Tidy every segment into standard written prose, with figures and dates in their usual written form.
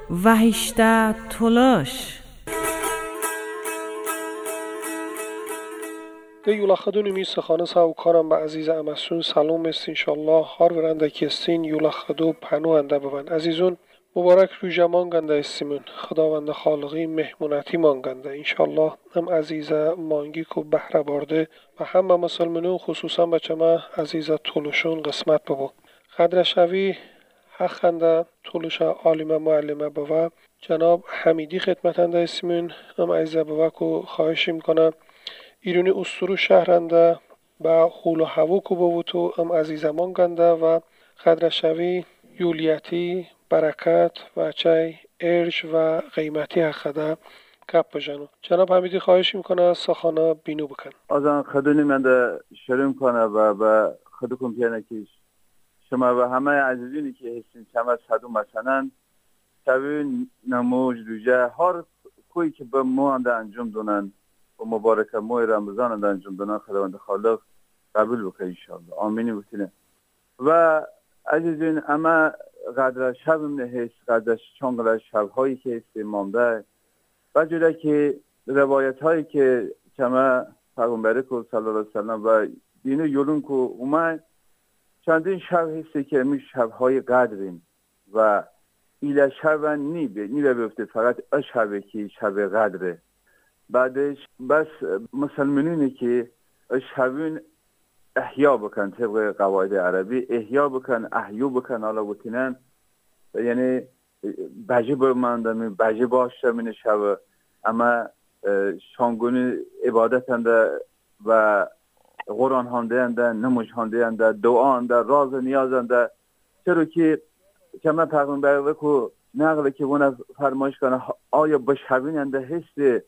وحشته تلاش ده یولخدون میسخانه ساوکارم به عزیز امسون سلام است انشالله هر ورنده کستین یولخدو پنو انده ببن عزیزون مبارک روژه مانگنده استیمون خداوند خالقی مهمونتی مانگنده انشالله هم عزیز مانگی کو بهره بارده و هم به مسلمانون خصوصا بچه ما عزیز طولشون قسمت ببو قدر شوی حقنده طولش عالم معلمه بوا جناب حمیدی خدمتنده استیمون هم عزیز بوا کو خواهش میکنم ایرونی استرو شهرنده با خول و هوا کو بوتو ام عزیزمان گنده و خدرشوی یولیتی برکت و چای ارج و قیمتی حقده کپ بجنو جناب حمیدی خواهش میکنه سخانه بینو بکن از آن خدونی من ده شروع کنه و به خودکم پیانه کش شما و همه عزیزینی که هستین چمه صدو مثلا شوی نموج روژه هر کوی که به ما انجام دونن و مبارکه ماه رمضان انجام دادن خداوند خالق قبول بکنه انشاءالله آمینی بکنه و عزیزین اما قدر شب هست قدر چانگل شب هایی که است مانده و جوره که روایت هایی که چما پیغمبر کو صلی الله علیه وسلم و دین یولون کو اومد چندین شب هستی که می شب های قدرین و ایله شب نی بیفته فقط شبه که شب قدره بعدش بس مسلمانینی که شبین احیا بکن طبق قواعد عربی احیا بکن احیو بکن حالا بکنن یعنی بجه بماندم بجه باشه من شب اما شانگونی عبادت انده و قرآن هانده انده نموج هانده انده دعا انده راز نیاز انده چرا که کما پیغمبر کو نقله که اون فرمایش کنه آیا بشبین انده هسته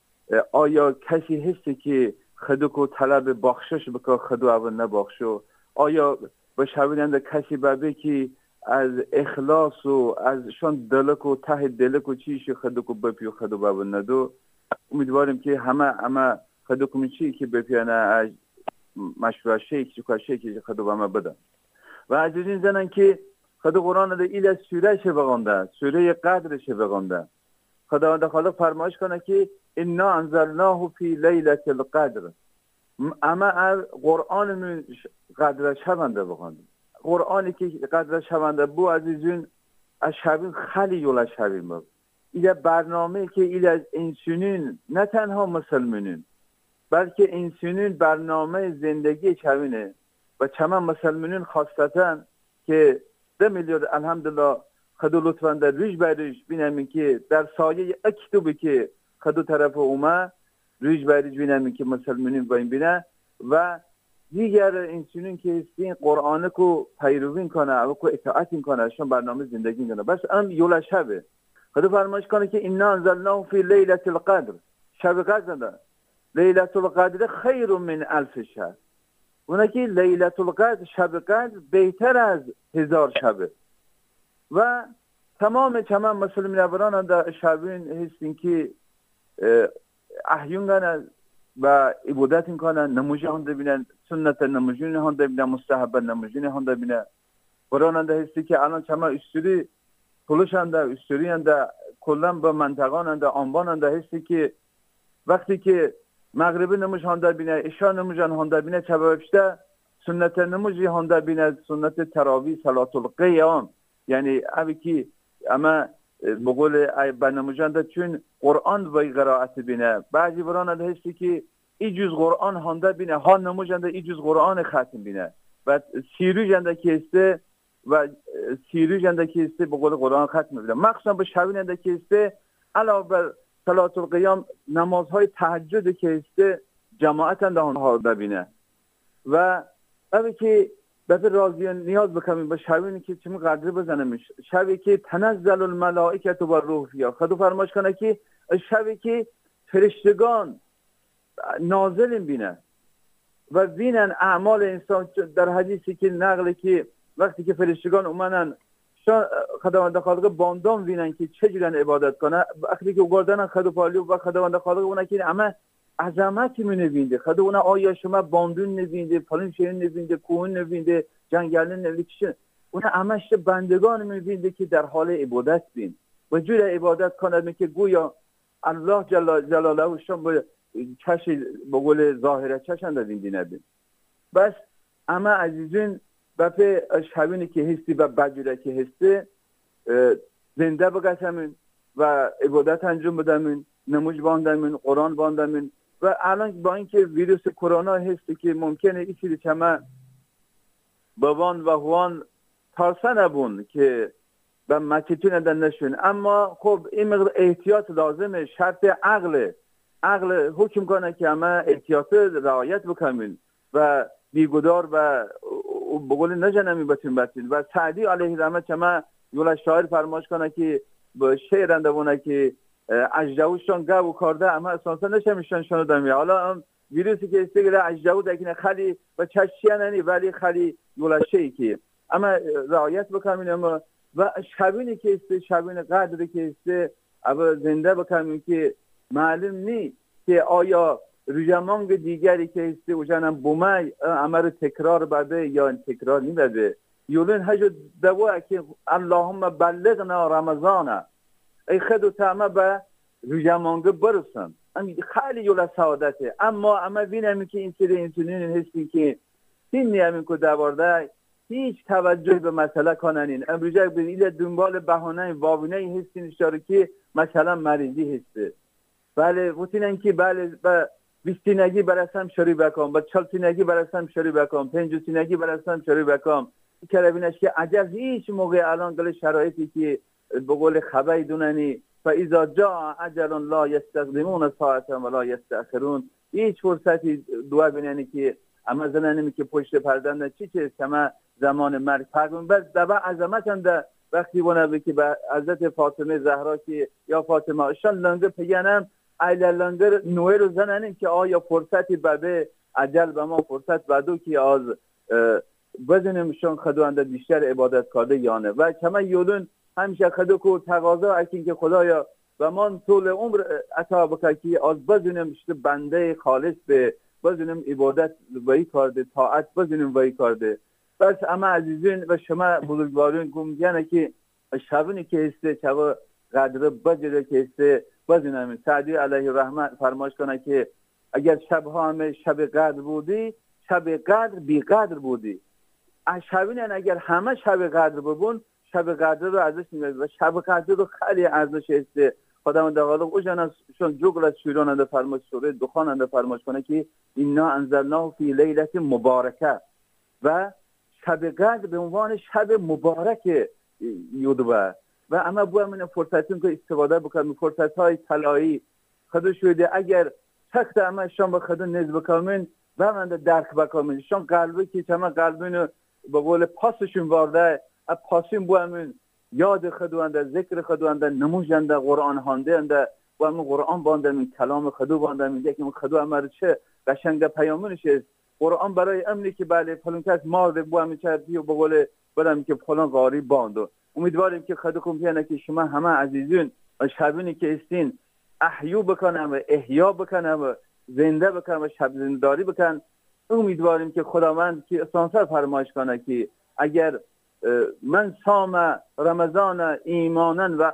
آیا کسی هستی که خودو کو طلب بخشش بکن خودو اول نبخشو آیا بشبیننده کسی ببه که از اخلاص و از شان دلک و ته دلک و چیشی خودو کو بپیو خودو ببن ندو امیدواریم که همه خودو کو چی که بپیانه از مشروع شیک که خودو بما بدن و عزیزین زنن که خودو قرآن ده ایل از سوره شه بغانده سوره قدر شه بغانده خداوند خالق فرمایش کنه که انا انزلناه فی لیلة القدر اما از قرآن من قدر شونده بخوندیم قرآنی که قدر شونده بو عزیزون از شبین خیلی یول شبین بود این برنامه که این از انسانین نه تنها مسلمانین بلکه انسانین برنامه زندگی شبینه و چما مسلمانین خاصتا که 2 میلیارد الحمدلله خدو لطفا در ریش بریش بینم که در سایه اکتوبی که خدو طرف اومد ریش بریش بینم که مسلمانین با این بینه و دیگر انسانین که این قرآن کو پیروین کنه و کو اطاعت کنه شون برنامه زندگی کنه بس ام یولا شبه خدو فرمایش کنه که انا انزلناه فی لیلة القدر شب قدر لیلة القدر خیر من 1000 شهر اونه که لیلة القدر شب قدر بهتر از 1000 شبه و تمام مسلمین ابران در شبین هستین که احیون کنن و عبادت کنن نموزی هنده بینن سنت نموزی هنده بینن مستحب نموزی هنده بینن قرآن هنده هستی که الان چما استوری کلوش هنده استوری هنده کلن به منطقان هنده آنبان هنده هستی که وقتی که مغربی نموز هنده بینن اشا نموز هنده بینن چما بپشته سنت نموزی هنده بینن سنت تراوی صلاة القیام یعنی اوی که اما بقول بنموجنده چون قرآن وی قرائت بینه بعضی بران هستی که ای جز قرآن هنده بینه ها نموجنده ای جز قرآن ختم بینه و سیرو جنده که استه و سیرو جنده که استه بقول قرآن ختم بینه مخصوصا به شبیننده که استه علاوه بر صلاة القیام نمازهای تهجد که استه جماعت هنده بینه و اوی که بذار راضی نیاز بکنیم به شبی که چمی قدر بزنم شبی که تنزل الملائکه و روح فیها خدا فرمایش کنه که شبی که فرشتگان نازل بینن و بینن اعمال انسان در حدیثی که نقله که وقتی که فرشتگان اومدن خداوند خالق باندام بینن که چجوری عبادت کنه وقتی که گردن خدا پالی و خداوند خالق اون که اما عظمتی می‌نوینده خدا اون آیا شما باندون نوینده پالین شیرین نوینده کوهن نوینده جنگلن نوینده اون همش بندگان می‌بینده که در حال عبادت بین و جور عبادت کند که گویا الله جلاله شما به چش بقول ظاهره چشن در این دینه بین. بس اما عزیزین بپی شبینی که هستی و بجوره که هستی زنده بگشمین و عبادت انجام بدمین، نماز باندمین، قرآن باندمین. و الان با اینکه ویروس کرونا هستی که ممکنه این چیزی چما بابان و هوان ترسه نبون که به مکتون ندن نشون، اما خب این مقدار احتیاط لازمه. شرط عقل حکم کنه که اما احتیاط رعایت بکنین و بیگدار و بقول نجنمی بتین. و سعدی علیه رحمت چما یولا شاعر فرماش کنه که به شعر اندونه که اجدوشان گاو کرده اما اساسا نشمیشان شنودم. حالا هم ویروسی که استگره اجدو دکنه خیلی و چشیاننی ولی خیلی یولا شیعی که اما رعایت بکنین. اما و شبینی که است، شبین قدری که است اما زنده بکنیم که معلوم نی که آیا رجمانگ دیگری که است و جانم بومی اما رو تکرار بده یا تکرار نی بده. یولین هجو دوا که اللهم بلغنا رمضان ای خدو تعمه به رجمانگ برسن. خیلی یولا سعادته. اما بینم که این سری انسولین هستی که این نیامین که دوارده هیچ توجه به مسئله کننین. امروزه به دنبال بهانه وابینه هستین اشاره که مثلا مریضی هسته. بله وقتی که بله با 20 سینگی برسم شروع بکنم، با 40 سینگی برسم شروع بکنم، 50 سینگی برسم شروع بکنم. که ببینش که عجز هیچ موقع الان دل شرایطی که به قول خبری دوننی فاذا جاء اجل لا یستقدمون ساعه ولا یستأخرون. هیچ فرصتی دعا بیننی که اما زنانی که پشت پردن چی کما زمان مرگ پیغمبر دبا عظمتند وقتی ونه که به حضرت فاطمه زهرا که یا فاطمه شان لنگر پیانم ایل لنگر نوه رو زننیم که آیا فرصتی بده عجل به ما فرصت بدو که از بزنیم شان خدوانده بیشتر عبادت کرده یا نه. و کما یولون همیشه خدو که تقاضا اکین که خدایا و من طول عمر عطا بکر که از بزنیم بنده خالص به بزنیم عبادت وی کرده، طاعت بزنیم وی کرده. بس اما عزیزین و شما بزرگوارین گمگنه که شبونی که هسته چوا قدر بجره که هسته بزنیم. سعدی علیه رحمت فرماش کنه که اگر شبها همه شب قدر بودی شب قدر بی قدر بودی. شبین اگر همه شب قدر ببون شب قدر رو ارزش نمیده و شب قدر رو خیلی ارزش هسته. خداوند تعالی او جان چون جوگل از شیران اند فرماش سوره دخان اند فرماش کنه که انا انزلناه فی لیلة مبارکه و شب قدر به عنوان شب مبارک یودبه. و اما بو من فرصتیم که استفاده بکنم فرصت‌های طلایی خدا شده اگر تخت اما شام به خدا نزد بکنین و من درک بکنین شان قلبی که تمام قلبینو به قول پاسشون وارده پاسین بو من یاد خداوند ذکر خداوند نموزنده قرآن خوانده و من قرآن باندم کلام خدا باندم میگه که خدا امر چه قشنگ پیامونش است. قرآن برای امنی که بله فلان کس مارد بو هم چردی و به قول بدم که فلان قاری باندو. امیدواریم که خدا کنه که شما همه عزیزون شبینی که استین احیو بکنم و احیا بکنم و زنده بکنم و شب زنداری بکن. امیدواریم که خداوند که اسانسر فرمایش کنه که اگر من صام رمضان ایمانا و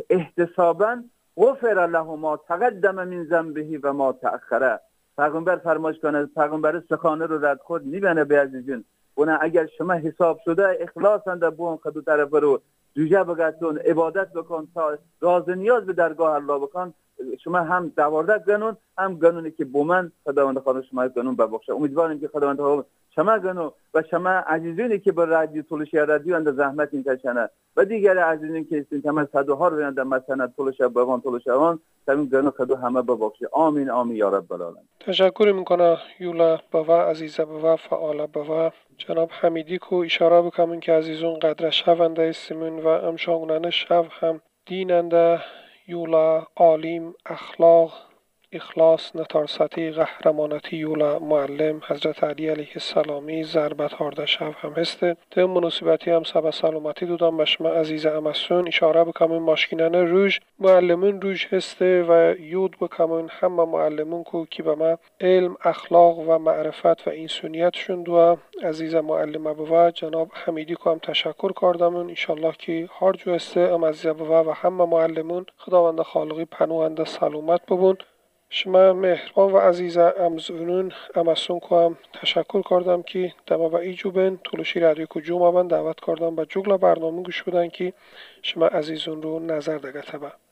احتسابا غفر له ما تقدم من ذنبه و ما تأخره. پیغمبر فرمایش کنه پیغمبر سخانه رو رد خود نیبنه به عزیزون اونه اگر شما حساب شده اخلاص انده بون خدو طرف رو جوجه بگتون عبادت بکن تا راز نیاز به درگاه الله بکن شما هم دواردت گنون هم گنونی که بومن خداوند خانه شما گنون ببخشه. امیدواریم که خداوند خانه شما گنو و شما عزیزونی که به رادیو طولش رادیو اند زحمت میکشنه و دیگر عزیزونی که استین تمام صدها رو اند مثلا طولش بوان طولش وان تمام گنو خدا همه ببخشه. آمین آمین یا رب العالمین. تشکر میکنه یولا بوا عزیزه بوا فعال بوا جناب حمیدی کو اشاره بکنم که عزیزون قدر شونده استمون و امشاگونن شو هم دیننده یولا عالم اخلاق اخلاص نتارستی قهرمانتی یولا معلم حضرت علی علیه السلامی ضربت هارده شب هم هسته ده مناسبتی هم سبا سلامتی دودم به شما عزیز امسون اشاره بکمون ماشکینان روش معلمون روش هسته و یود بکمون همه معلمون که به ما علم اخلاق و معرفت و انسانیتشون دو عزیز معلمه بوا جناب حمیدی که هم تشکر کردمون انشالله که هر جو هسته ام عزیز بوا و همه معلمون خداوند خالقی پنوهنده سلامت ببون شما مهربان و عزیز امزونون امسون که هم تشکر کردم که دما و ایجو بین طولشی رادیو که جو ما دعوت کردم به جگل برنامه گوش بدن که شما عزیزون رو نظر دگته با